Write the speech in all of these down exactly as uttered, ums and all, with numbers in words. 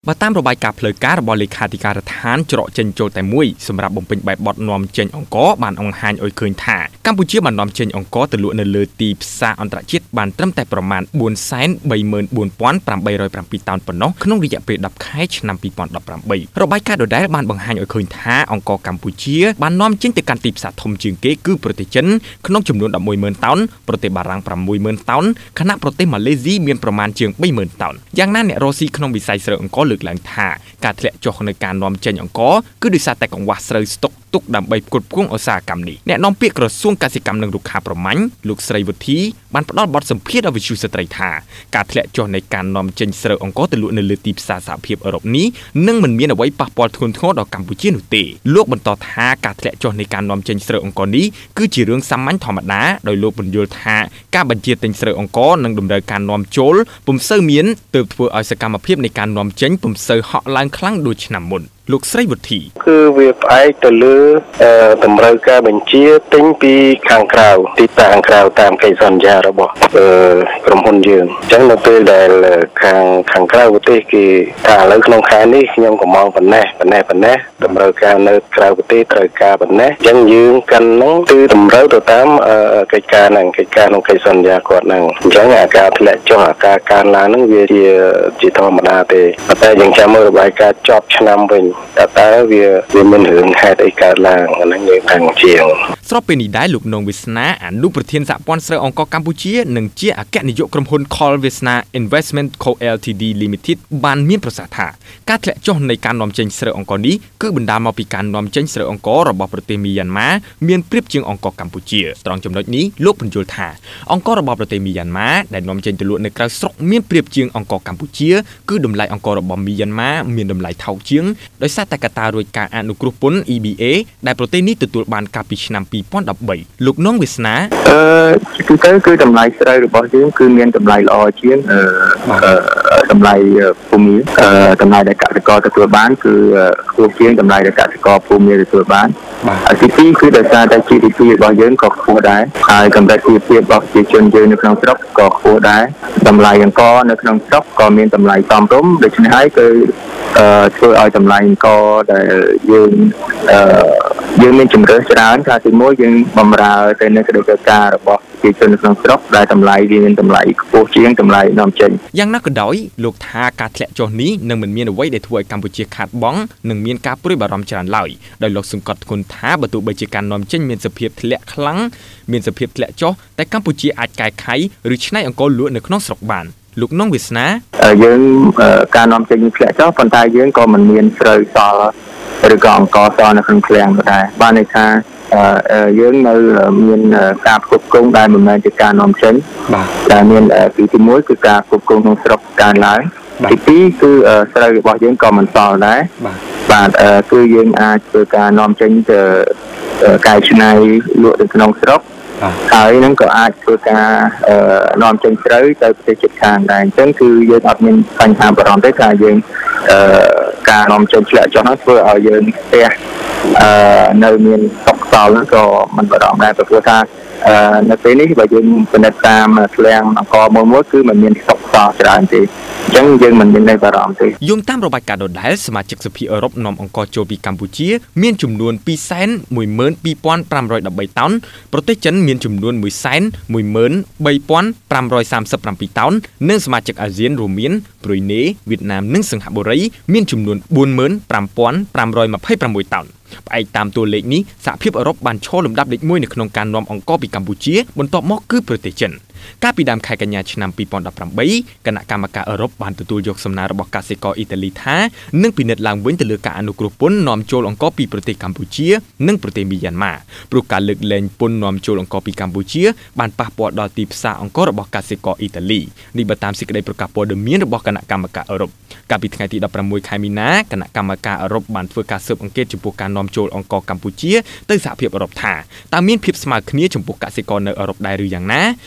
បើតាមរបាយការណ៍ផ្លូវការរបស់លេខាធិការដ្ឋានច្រកចេញចូលតែមួយសម្រាប់បំពេញបែបបទនាំចេញអង្គរបានបង្ហាញឲ្យឃើញថាកម្ពុជាបាននាំចេញអង្គរទៅលក់នៅលើទីផ្សារអន្តរជាតិបានត្រឹមតែប្រមាណ bốnសែនបីម៉ឺនបួនពាន់ប្រាំបីរយប្រាំពីរ តោនប៉ុណ្ណោះក្នុងរយៈពេលដប់ខែឆ្នាំពីរពាន់ដប់ប្រាំបីរបាយការណ៍ដដែលបានបង្ហាញឲ្យឃើញថាអង្គរកម្ពុជាបាននាំចេញទៅកាន់ទីផ្សារធំជាងគេគឺប្រទេសចិនក្នុងចំនួន ដប់មួយម៉ឺន តោនប្រទេសបារាំង ប្រាំមួយម៉ឺន តោនខណៈប្រទេសម៉ាឡេស៊ីមានប្រមាណជាង បីម៉ឺន តោនយ៉ាងណាអ្នករកស៊ីក្នុងវិស័យស្រូវអង្គរលើកឡើងថាការធ្លាក់ចុះនៅការនាំចេញអង្គរគឺដោយសារតែកង្វះស្រូវស្តុកទុកដើម្បីផ្គត់ផ្គង់ឧស្សាហកម្មនេះអ្នកនាំពាក្យក្រសួងកសិកម្មនិងរុក្ខាប្រមាញ់លោកស្រីវុធីបានផ្ដល់បទសម្ភាសន៍ដល់វិទ្យុស្ត្រីថាការធ្លាក់ចុះនៃការនាំចេញស្រូវអង្គរទៅលក់នៅលើទីផ្សារសហភាពអឺរ៉ុបនេះនឹងមិនមានអ្វីប៉ះពាល់ធ្ងន់ធ្ងរដល់កម្ពុជានោះទេលោកបន្តថាការធ្លាក់ចុះនៃការនាំចេញស្រូវអង្គរនេះគឺជារឿងសាមញ្ញធម្មតាដោយលោកបញ្យល់ថាការបញ្ជាទិញស្រូវអង្គរនិងតម្រូវការនាំចូលពុំសូវមានទើបធ្វើឲ្យសកម្មភាពនៃការនាំចេញពុំសូវហក់ឡើងខ្លាំងដូចឆ្នាំមុនលោកស្រីវុធីគឺវាផ្អែកទៅលើតម្រូវការបញ្ជាទិញពីខាងក្រៅទីតាំងក្រៅតាមកិច្ចសន្យារបស់ក្រុមហ៊ុនយើងអញ្ចឹងនៅពេលដែលខាងខាងក្រៅប្រទេសគេថាឥឡូវក្នុងខែនេះខ្ញុំកំងប៉ុណ្ណេះប៉ុណ្ណេះប៉ុណ្ណេះតម្រូវការនៅក្រៅប្រទេសត្រូវការប៉ុណ្ណេះអញ្ចឹងយើងកាន់នោះគឺតម្រូវទៅតាមកិច្ចការហ្នឹងកិច្ចការក្នុងកិច្ចសន្យាគាត់ហ្នឹងអញ្ចឹងអាការធ្លាក់ចុះអាការកើនឡើងហ្នឹងវាជាជាធម្មតាទេតែយើងចាំមើលរបាយការណ៍ចប់ឆ្នាំវិញតែតើវាវាមានរឿងហេតុអីកើតឡើងអាហ្នឹងយើងថាជាងស្របពេលនេះដែរលោកនងវាសនាអនុប្រធានសហព័ន្ធស្រូវអង្គរកម្ពុជានិងជាអគ្គនាយកក្រុមហ៊ុន Call Vesna Investment Co Ltd Limited បានមានប្រសាសន៍ថាការធ្លាក់ចុះនៃការនាំចេញស្រូវអង្គរនេះគឺបណ្ដាលមកពីការនាំចេញស្រូវអង្គររបស់ប្រទេសមីយ៉ាន់ម៉ាមានប្រៀបជាងអង្គរកម្ពុជាត្រង់ចំណុចនេះលោកបញ្យល់ថាអង្គររបស់ប្រទេសមីយ៉ាន់ម៉ាដែលនាំចេញទៅលក់នៅក្រៅស្រុកមានប្រៀបជាងអង្គរកម្ពុជាគឺតម្លៃអង្គររបស់មីយ៉ាន់ម៉ាមានតម្លៃថោកជាងដោយសារតែកត្តារួចការអនុគ្រោះពន្ធ E B A ដែលប្រទេសនេះទទួលបានកាលពីឆ្នាំពីរពាន់ដប់បីលោកនងវាសនាអឺគឺទៅគឺតម្លៃស្រូវរបស់យើងគឺមានតម្លៃល្អជាងអឺតម្លៃភូមិអឺតម្លៃដែលកសិករទទួលបានគឺខ្ពស់ជាងតម្លៃដែលកសិករភូមិទទួលបានហើយទីពីរគឺដោយសារតែ G D P របស់យើងក៏ខ្ពស់ដែរហើយកម្រិតជីវភាពរបស់ប្រជាជនយើងនៅក្នុងស្រុកក៏ខ្ពស់ដែរតម្លៃអង្គរនៅក្នុងស្រុកក៏មានតម្លៃសមរម្យដូច្នេះហើយគឺអឺធ្វើឲ្យតម្លៃអង្គរដែលយើងអឺយើងមានជំរឿនច្រើនថាទីមួយយើងបំរើទៅនឹងកិច្ចការរបស់ប្រជាជននៅក្នុងស្រុកដែលតម្លៃវាមានតម្លៃខ្ពស់ជាងតម្លៃនាំចេញយ៉ាងណាក៏ដោយលោកថាការធ្លាក់ចុះនេះនឹងមិនមានអ្វីដែលធ្វើឲ្យកម្ពុជាខាតបង់និងមានការព្រួយបារម្ភច្រើនឡើយដោយលោកសង្កត់ធ្ងន់ថាបើទោះបីជាការនាំចេញមានសភាពធ្លាក់ខ្លាំងមានសភាពធ្លាក់ចុះតែកម្ពុជាអាចកែខៃឬច្នៃអង្គរលក់នៅក្នុងស្រុកបានលោកនងវាសនាយើងការនាំចេញធ្លាក់ចុះប៉ុន្តែយើងក៏មិនមានស្រូវសល់ឬក៏អង្គរសល់នៅក្នុងឃ្លាំងដែរបានន័យថាយើងនៅមានការផ្គត់ផ្គង់ដែលមិនមែនជាការនាំចេញបាទតែមានទីទីមួយគឺការផ្គត់ផ្គង់ក្នុងស្រុកកើនឡើងទីពីរគឺស្រូវរបស់យើងក៏មិនសល់ដែរបាទបាទគឺយើងអាចធ្វើការនាំចេញទៅកែច្នៃលក់នៅក្នុងស្រុកហើយនឹងក៏អាចធ្វើការនាំចេញស្រូវទៅប្រទេសជិតខាងដែរអញ្ចឹងគឺយើងអត់មានបញ្ហាបារម្ភទេថាយើងការនាំចេញធ្លាក់ចុះហ្នឹងធ្វើឲ្យយើងផ្ទះនៅមានស្តុកសល់ក៏មិនបារម្ភដែរព្រោះថានៅពេលនេះបើយើងពិនិត្យតាមឃ្លាំងអង្គរមួយមួយគឺมันមានស្តុកសល់ច្រើនទេអញ្ចឹងយើងមិនមានបារម្ភទេយោងតាមរបាយការណ៍ដដែលសមាជិកសភាអឺរ៉ុបនាំអង្គរចូលពីកម្ពុជាមានចំនួន ពីរសែនមួយម៉ឺនពីរពាន់ប្រាំរយដប់បី តោនប្រទេសចិនមានចំនួន មួយសែនមួយម៉ឺនបីពាន់ប្រាំរយសាមសិបប្រាំពីរ តោននិងសមាជិកអាស៊ានរួមមានប្រ៊ុយណេវៀតណាមនិងសិង្ហបុរីមានចំនួន បួនម៉ឺនប្រាំពាន់ប្រាំរយម្ភៃប្រាំមួយ តោនផ្អែកតាមតួលេខនេះសហភាពអឺរ៉ុបបានឈរលំដាប់លេខមួយនៅក្នុងការនាំអង្គរពីកម្ពុជាបន្ទាប់មកគឺប្រទេសចិនកាលពីដើមខែកញ្ញាឆ្នាំពីរពាន់ដប់ប្រាំបីគណៈកម្មការអឺរ៉ុបបានទទួលយកសំណើរបស់កសិករអ៊ីតាលីថានឹងពិនិត្យឡើងវិញទៅលើការអនុគ្រោះពន្ធនាំចូលអង្គរពីប្រទេសកម្ពុជានិងប្រទេសមីយ៉ាន់ម៉ាព្រោះការលើកលែងពន្ធនាំចូលអង្គរពីកម្ពុជាបានប៉ះពាល់ដល់ទីផ្សារអង្គររបស់កសិករអ៊ីតាលីនេះបើតាមសេចក្តីប្រកាសព័ត៌មានរបស់គណៈកម្មការអឺរ៉ុបកាលពីថ្ងៃទីដប់ប្រាំមួយខែមីនាគណៈកម្មការអឺរ៉ុបបានធ្វើការស៊ើបអង្កេតចំពោះការនាំចូលអង្គរកម្ពុជាទៅសហភាពអឺរ៉ុបថាតើមានភាពស្មើគ្នាចំពោះកសិករនៅអឺរ៉ុបដែរឬយ៉ាងណាការស៊ើប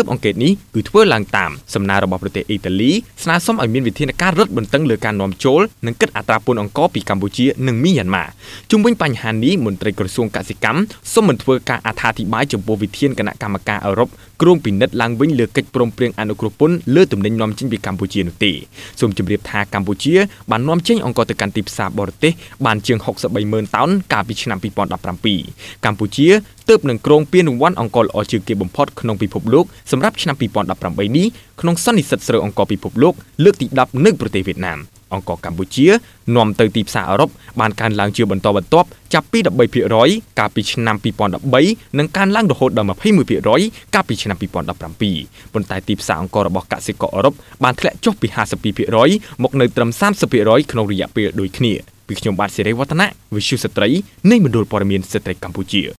ស៊ើបអង្កេតនេះគឺធ្វើឡើងតាមសំណើរបស់ប្រទេសអ៊ីតាលីស្នើសុំឲ្យមានវិធានការរឹតបន្តឹងលើការនាំចូលនិងគិតអត្រាពន្ធអង្ករពីកម្ពុជានិងមីយ៉ាន់ម៉ាជុំវិញបញ្ហានេះមន្ត្រីក្រសួងកសិកម្មសូមមិនធ្វើការអត្ថាធិប្បាយចំពោះវិធានគណៈកម្មការអឺរ៉ុបគ្រោងពិនិត្យឡើងវិញលើកិច្ចព្រមព្រៀងអនុគ្រោះពន្ធលើទំនិញនាំចេញពីកម្ពុជានោះទេសូមជម្រាបថាកម្ពុជាបាននាំចេញអង្ករទៅកាន់ទីផ្សារបរទេសបានជាងហុកសិបបីម៉ឺនតោនកាលពីឆ្នាំពីរពាន់ដប់ប្រាំពីរកម្ពុជាទើបនឹងគ្រងពានរង្វាន់អង្ករល្អជាងគេបំផុតក្នុងពិភពលោកសម្រាប់ឆ្នាំពីរពាន់ដប់ប្រាំបីនេះក្នុងសន្និសីទស្រូវអង្ករពិភពលោកលើកទីដប់នៅប្រទេសវៀតណាមអង្ករកម្ពុជានាំទៅទីផ្សារអឺរ៉ុបបានកើនឡើងជាបន្តបន្ទាប់ចាប់ពី ដប់បីភាគរយ កាលពីឆ្នាំពីរពាន់ដប់បីនិងកើនឡើងរហូតដល់ ម្ភៃមួយភាគរយ កាលពីឆ្នាំពីរពាន់ដប់ប្រាំពីរប៉ុន្តែទីផ្សារអង្កររបស់កសិករអឺរ៉ុបបានធ្លាក់ចុះពី ហាសិបពីរភាគរយ មកនៅត្រឹម សាមសិបភាគរយ ក្នុងរយៈពេលដូចគ្នាពីខ្ញុំបាទសេរីវឌ្ឍនៈវិទ្យុស្ត្រីនៃមណ្ឌលព័ត៌មានស្ត្រីកម្ពុជា